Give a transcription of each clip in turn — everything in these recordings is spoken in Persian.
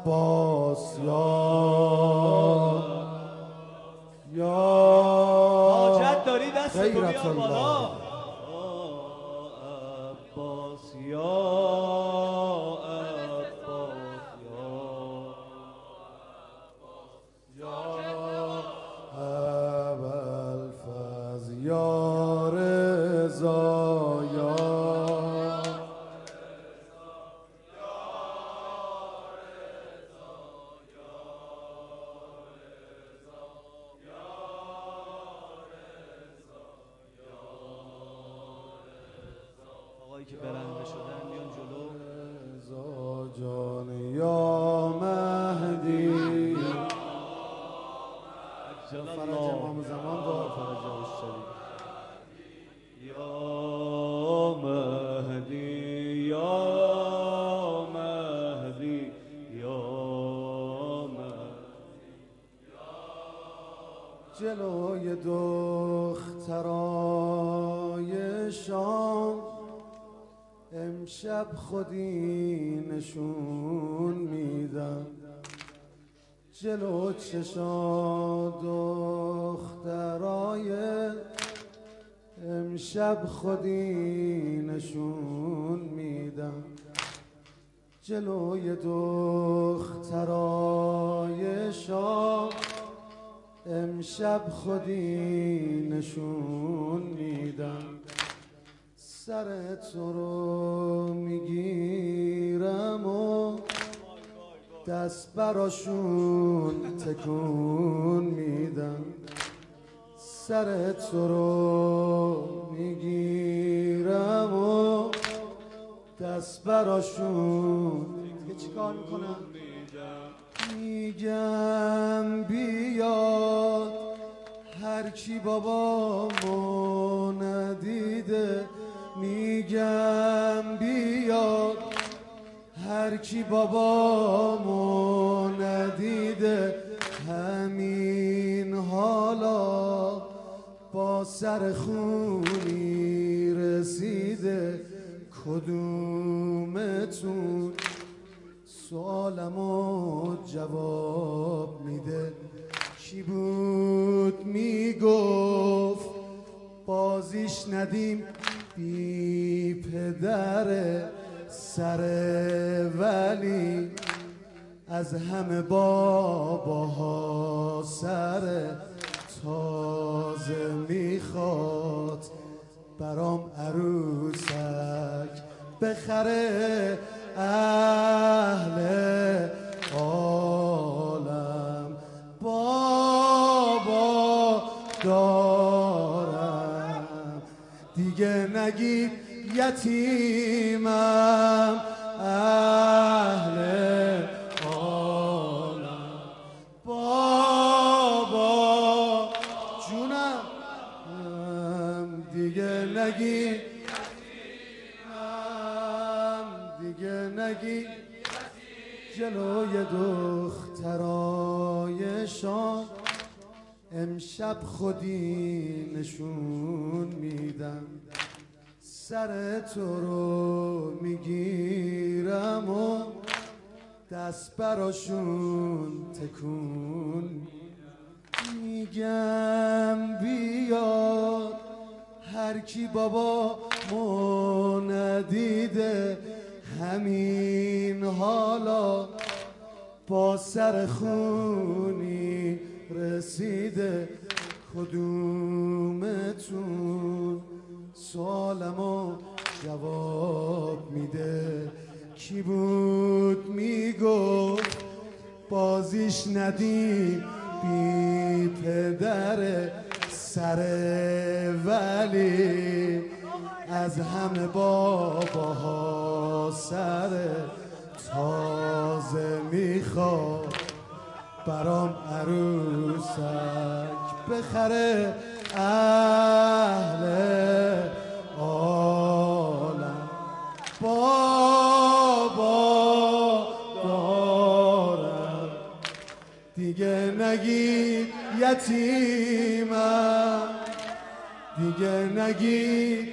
عباس یا حاجت داری دست تو غیرت بیار الله بالا. عباس یا یا رضا یا آقایی که برنده شدن بیان جلو. رضا جان یا مهدی فرج امام زمان دعا فرج الشریف یا مهدی یا مهدی یا مهدی. جلوی دخترای شام امشب خودی نشون میدم، جلو چشا دخترای امشب خودی نشون میدم، جلوی دخترای شام امشب خودی نشون میدم، سر تو رو میگیرم و دست براشون تکون میدم، سر تو رو میگیرم و دست براشون دیگه چیکار میکنم؟ میگم بیاد هر کی بابامو ندیده، میگم بیاد هر کی بابامو ندیده، همین حالا با سر خونی رسیده، کدومتون سوالمو جواب میده؟ کی بود میگفت بازیش ندیم بی پدر سر ولی، از همه باباها سر تازه میخواد برام عروسک بخره، اهل عالم بابا دارم، دیگه نگید یتیمم، اهل عالم بابا جونم، دیگه نگید یتیمم، دیگه نگید جلوی دخترای شام امشب خودی نشون میدم، سر تو رو میگیرم و دست براشون تکون میگم بیاد هر کی بابا مو ندیده، همین حالا با سر خونی رسیده، کدومتون سوالمو جواب میده؟ کی بود میگفت بازیش ندیم بی پدر سر ولی، از همه باباها سر تازه میخواد برام عروسک بخره، اهل عالم بابا دارم، دیگه نگید یتیمم، دیگه نگید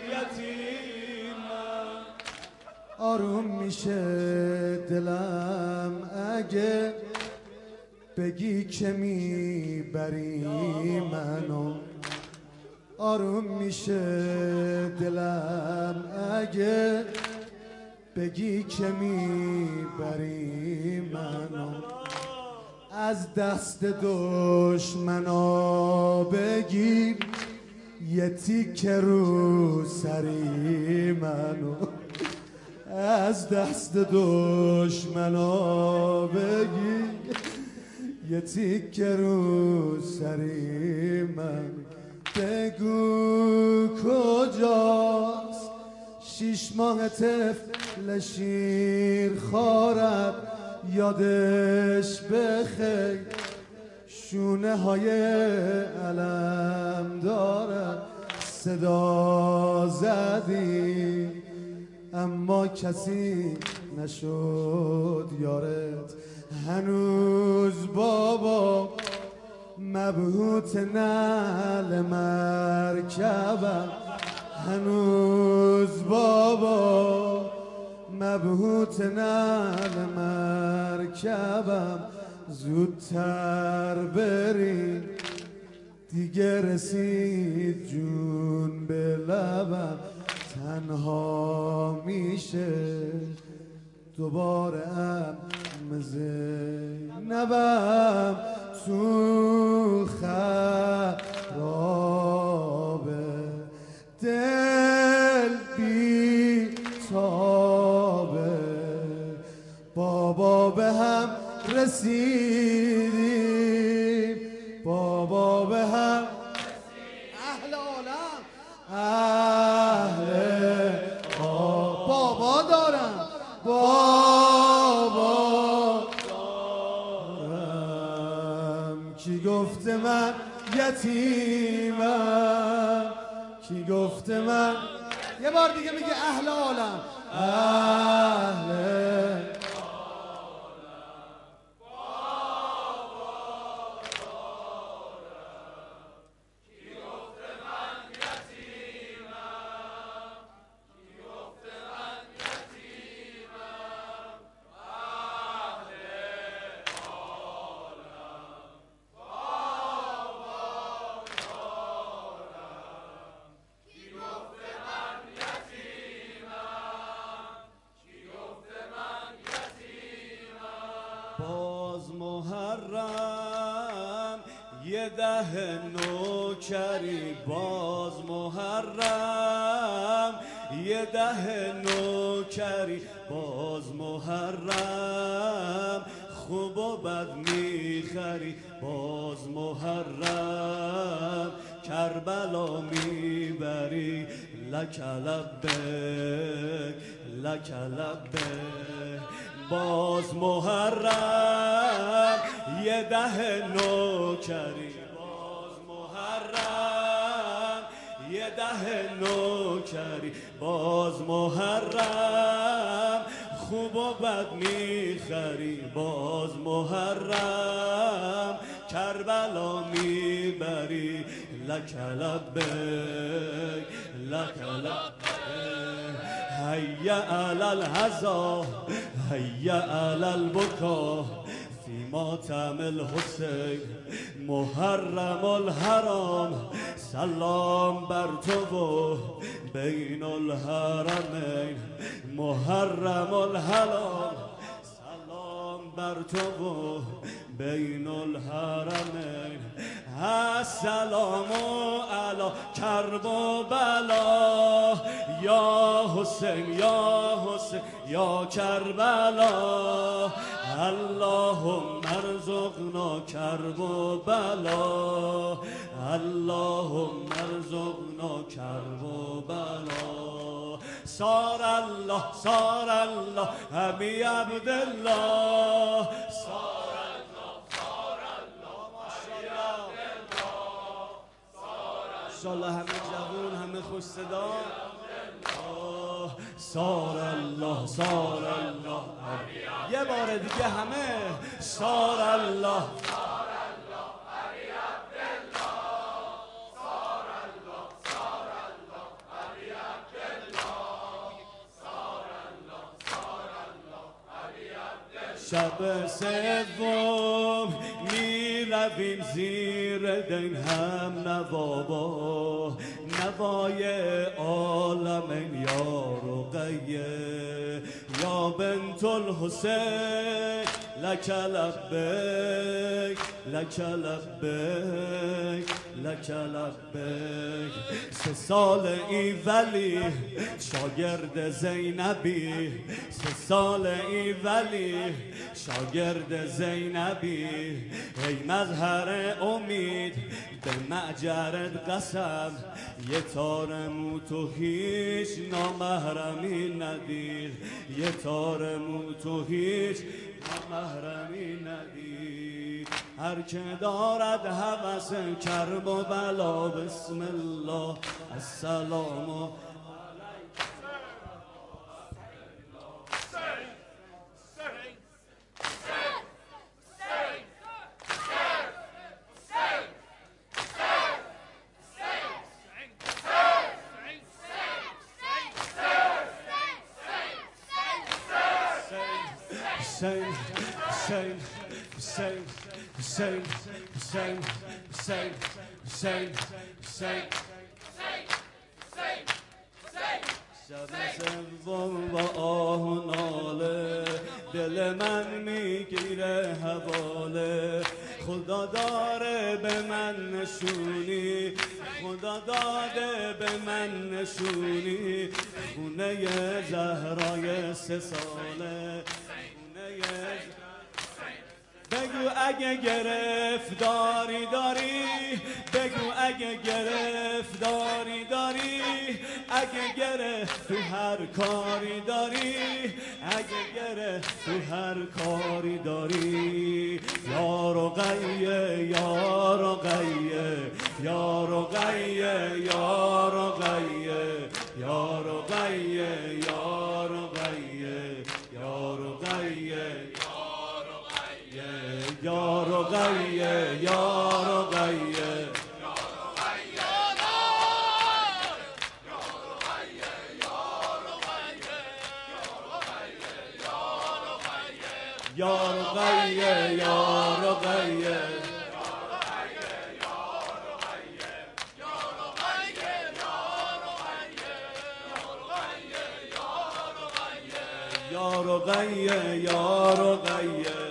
یتیمم، آروم میشه دلم اگه بگی که میبری منو آروم میشه دلم اگه بگی که میبری منو از دست دشمنا بگیر یه تیکه رو سری منو از دست دشمنا بگیر یه تیکه رو سری من بگو کجاست 6 ماه طفل شیر خارت یادش بخیر شونه های علم دارد صدا زدی اما کسی نشد یارت هنوز بابا مبهوت نعل مرکبم هنوز بابا مبهوت نعل مرکبم زودتر بری دیگه رسید جون به لبم تنها میشه دوباره زینبم تو خرابه دل بی تابه بابا به هم رسیدیم بابا به هم اهل عالم اهل بابا دارم بابا دارم کی گفته من یتیمم کی گفته من یه بار دیگه میگه اهل عالم اهل باز محرم یه ده نوکری باز محرم یه ده نوکری باز محرم خوب و بد میخری باز محرم کربلا میبری لک لبک لک لبک باز محرم یه ده نوکری باز محرم یه ده نوکری باز محرم خوب و بد میخری باز محرم کربلا میبری لک لبک لک لبک هيا على الهزا هيا على البكا في ماتم الحسين محرم الحرام سلام بر تو و بین الحرمین محرم الحرام سلام بر تو و بین الحرمین السلام علی کرب و بلا یا حسین یا حسین یا کربلا اللهم ارزقنا کرب و بلا اللهم ارزقنا کرب و بلا صار الله همی عبدالله صار انشالله همه جوون همه خوش صدا صار الله یه بار دیگه همه صار الله شب سوم می رویم زیر دنگ هم نوا نوای عالم یا رقیه یا بنت الحسین لک لبیک لک لبیک لک لبیک 3 سال ای ولی شاگرد زینبی 3 سال ای ولی شاگرد زینبی ای مظهر امید به معجرت قسم یه تار مو تو هیچ نامحرمی ندید یه تار مو تو هیچ نامحرمی ندید هر که دارد هوس کرب و بلا بسم الله السلام شب سوم با آه و ناله دل من میگیره حواله خدا داره به من نشونی خدا داده به من نشونی خونه زهرای 3 ساله بگو اگه گرفتاری داری بگو اگه گرفتاری داری اگه گره تو هر کاری داری اگه گره تو هر کاری داری یا رقیه یا رقیه یا رقیه یا رقیه یا رقیه یا رقیه یا رقیه یا رقیه یا رقیه یا رقیه یا رقیه یا رقیه یا رقیه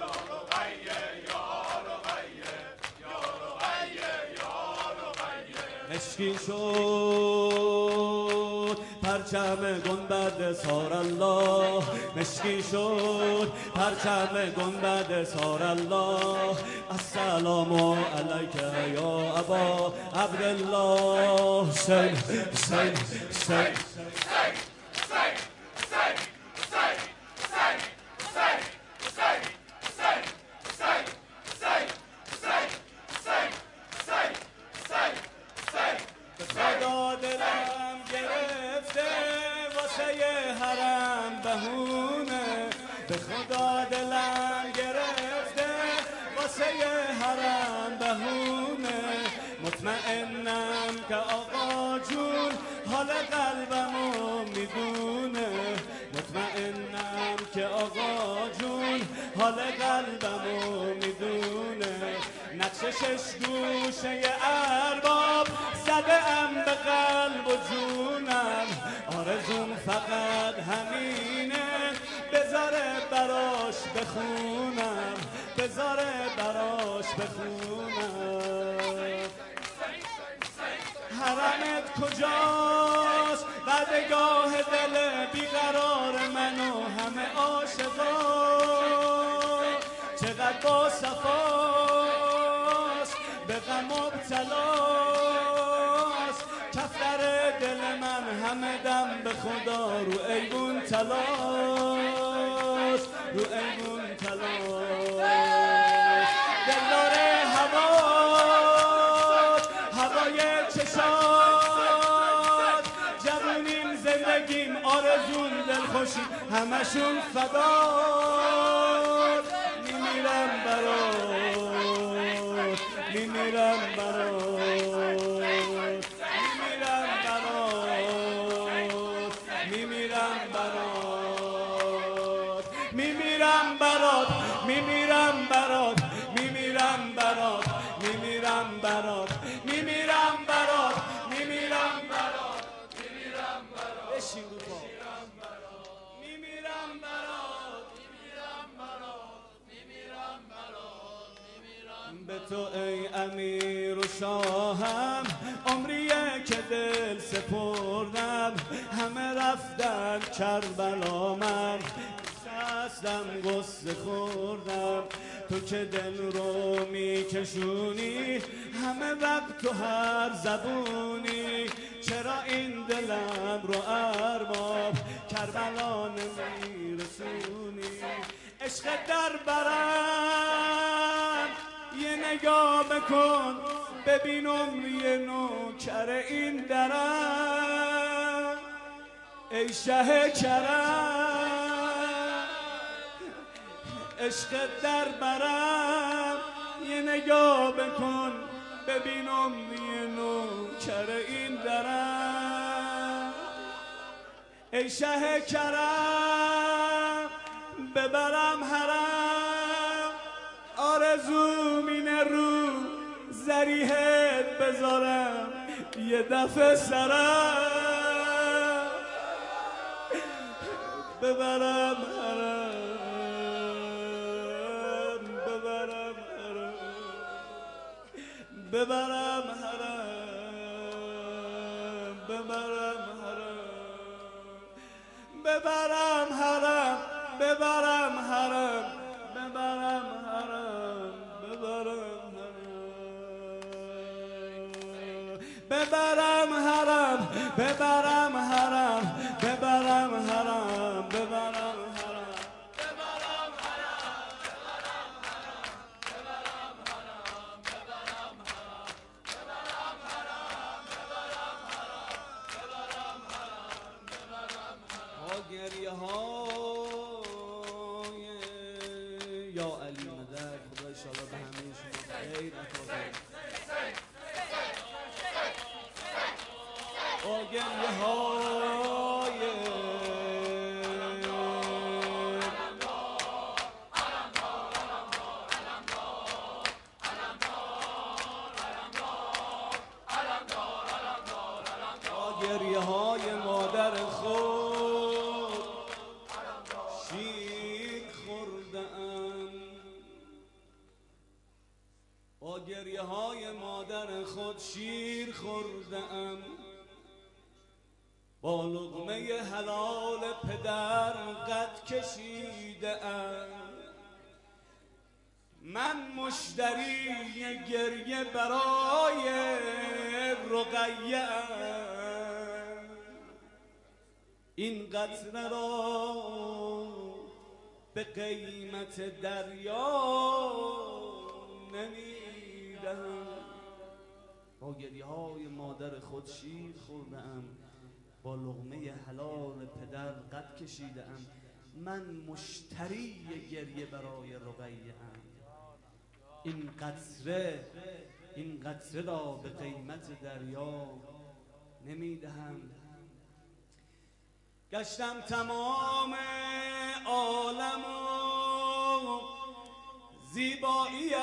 مشکین شد پرچم گنبد سار الله مشکین شد پرچم گنبد سار الله السلام علیک یا ابا عبدالله حسین حسین حسین خدا دلم گرفته واسه حرم بهونه به خدا دلم گرفته واسه حرم بهونه مطمئنم که آقا جون حال قلبمو میدونه مطمئنم که آقا جون حال قلبمو میدونه نقش 6 گوشه ارباب زده ام به قلب و جونم آرزوم فقط همینه بذاره براش بخونم بذاره براش بخونم حرمت کجاست بدگاه دل بیقرار من و همه عاشقا چقدر با صفاست به غم مبتلاست کفتر دل من همه دم به خدا رو ایوون تلاست رو ایوون تلاست دلدار هوای چشات جوونیم زندگیم آرزون دلخوشی همشون فدات میمیرم برات میمیرم برات میمیرم برات میمیرم برات میمیرم میمیرم برات میمیرم برات میمیرم برات میمیرم برات میمیرم برات میمیرم برات میمیرم برات بشین رو پا میمیرم برات میمیرم برات میمیرم برات میمیرم به تو ای امیر و شاهم عمریه که دل سپردم همه رفتن کربلا من هستم غصه خوردم تو که دل رو میکشونی همه وقت تو هر زبونی چرا این دلم رو ارباب کربلا نمیرسونی عشق در برم یه نگاه بکن ببینم یه نوکر این درم ای شه کرم عشق در برم یه نگاه بکن ببینم یه نوکر این درم ای شه کرم ببرم حرم آرزوم اینه رو زریحت بذارم یه دفعه سرم ببرم حرم ببرم حرم ببرم حرم ببرم حرم ببرم حرم ببرم حرم ببرم حرم ببرم حرم ببرم حرم ببرم حرم ببرم حرم گریه های یا علی مدد خدا انشاءالله به همه شما خیر عطا گریه های گریه های مادر خود شیر خوردم با گریه های مادر خود شیر خوردم با لقمه حلال پدر قد کشیدم من مشتری گریه برای رقیه این قطره را به قیمت دریا نمیدهم با گریه های مادر خود شیر خوردم با لقمه حلال پدر قد کشیدم من مشتری گریه برای رقیه ام این قطره را به قیمت دریا نمیدهم گشتم تمام عالم و زیباییش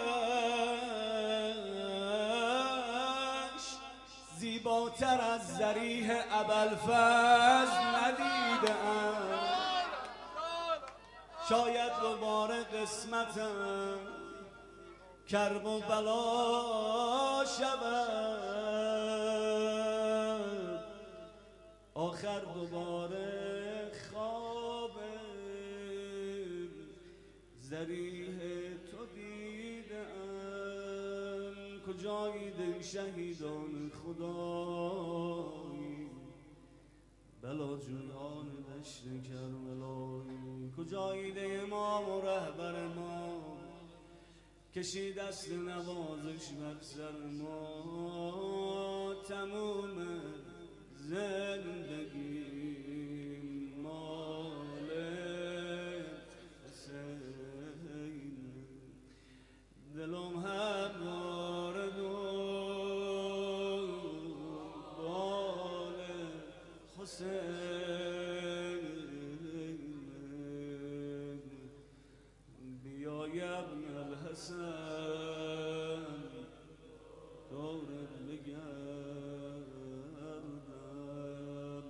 زیباتر از ذریح ابوالفضل ندیدم شاید دوباره قسمتم کرب و بلا شود آخر دوباره خواب ذریح تو دیدم کجایی دل شهیدان خدایی بلا جویان دشت کربلایی کجایی ده امام و رهبر ما کشید دست نوازش بر سر ما تموم زندگی مال حسین دلم هموار دنبال حسین حسن دورت بگردم،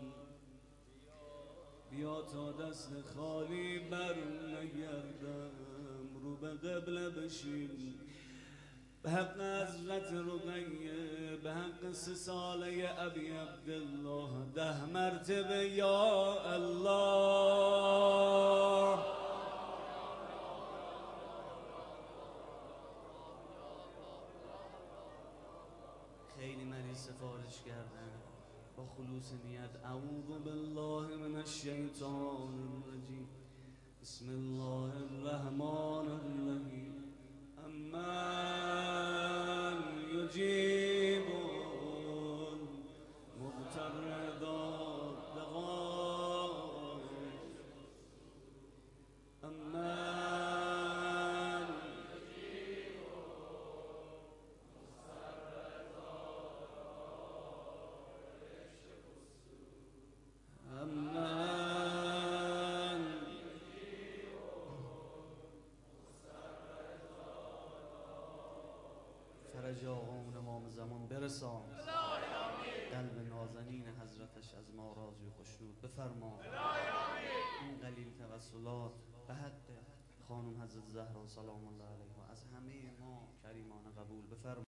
بیا تا دست خالی بر نگردم، رو به قبله بشین به حق حضرت رقیه، به حق 3 ساله ابی عبدالله 10 مرتبه یا الله. خیلی مریض سفارش کردن با خلوص نیت. اعوذ بالله من الشیطان الرجیم، بسم الله الرحمن الرحیم. امن یجیب المضطر اذا دعاه، امن یجیب المضطر اذا دعاه، امن فرج آقامون امام زمان برسان، قلب نازنین حضرتش از ما راضی و خوشنود بفرما. این قلیل توسلات به حق خانم حضرت زهرا سلام الله علیها از همه ما کریمانه قبول بفرما.